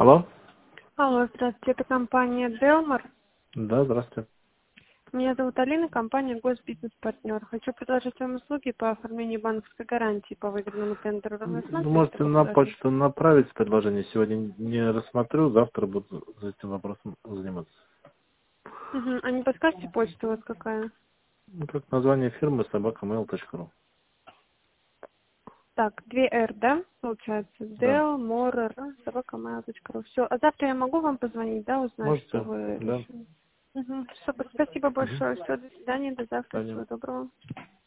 Алло? Алло, здравствуйте, это компания Делмар. Да, здравствуйте. Меня зовут Алина, компания Госбизнес-партнер. Хочу предложить вам услуги по оформлению банковской гарантии по выигранному тендеру. Вы Вы рассматривали можете такое на предложение? почту направить предложение. Сегодня не рассмотрю, завтра буду за этим вопросом заниматься. Угу. А не подскажете, почта у вас какая? Ну, как название фирмы собакамейл.ру. Так, 2R, да, получается? Да. Delmorer, собакамейл.ру. Все, а завтра я могу вам позвонить, да, узнать, что Можете? вы Да. решили? Угу. Спасибо Угу. большое. Все, до свидания, до завтра, Понятно. всего доброго.